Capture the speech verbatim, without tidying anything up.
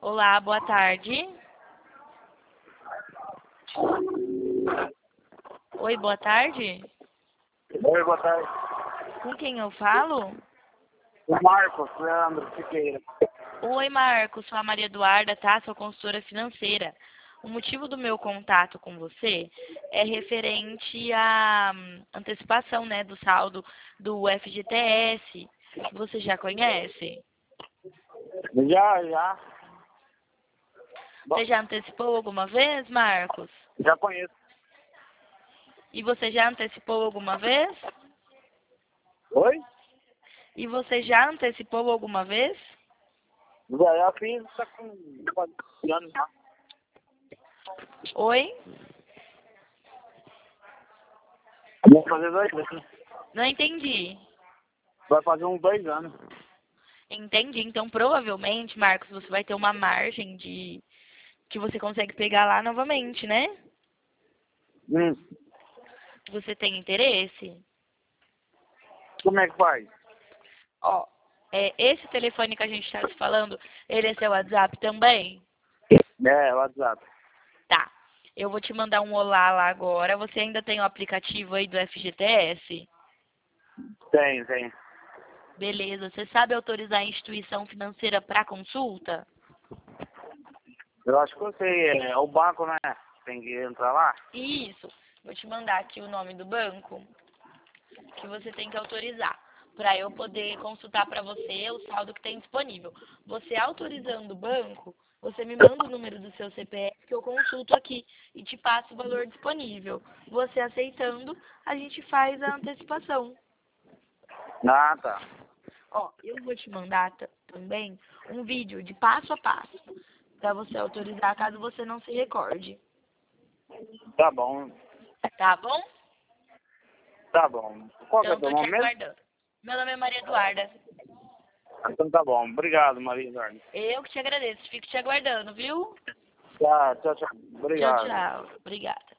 Olá, boa tarde. Oi, boa tarde. Oi, boa tarde. Com quem eu falo? O Marcos Leandro Siqueira. Oi, Marcos, sou a Maria Eduarda, tá? Sou consultora financeira. O motivo do meu contato com você é referente à hum, antecipação, né, do saldo do F G T S. Você já conhece? Já, já. Você já antecipou alguma vez, Marcos? Já conheço. E você já antecipou alguma vez? Oi? E você já antecipou alguma vez? Já, já fiz, tá com quase anos já. Oi? Vai fazer dois anos. Não entendi. Vai fazer uns dois anos. Entendi. Então, provavelmente, Marcos, você vai ter uma margem de que você consegue pegar lá novamente, né? Hum. Você tem interesse? Como é que faz? Ó, é, esse telefone que a gente está se falando, ele é seu WhatsApp também? É, WhatsApp. Tá. Eu vou te mandar um olá lá agora. Você ainda tem o aplicativo aí do F G T S? Tem, tem. Beleza. Você sabe autorizar a instituição financeira para consulta? Eu acho que eu sei, é o banco, né? Tem que entrar lá. Isso. Vou te mandar aqui o nome do banco que você tem que autorizar, para eu poder consultar para você o saldo que tem disponível. Você autorizando o banco, você me manda o número do seu C P F que eu consulto aqui e te passo o valor disponível. Você aceitando, a gente faz a antecipação. Ah, tá. Ó, eu vou te mandar ta- também um vídeo de passo a passo para você autorizar caso você não se recorde. Tá bom. Tá bom? Tá bom. Qual que é Então, o teu tô te nome mesmo? aguardando. Meu nome é Maria Eduarda. Então tá bom. Obrigado, Maria Eduardo. Eu que te agradeço. Fico te aguardando, viu? Tá, tchau, tchau. Tchau, Obrigado. tchau. Obrigada.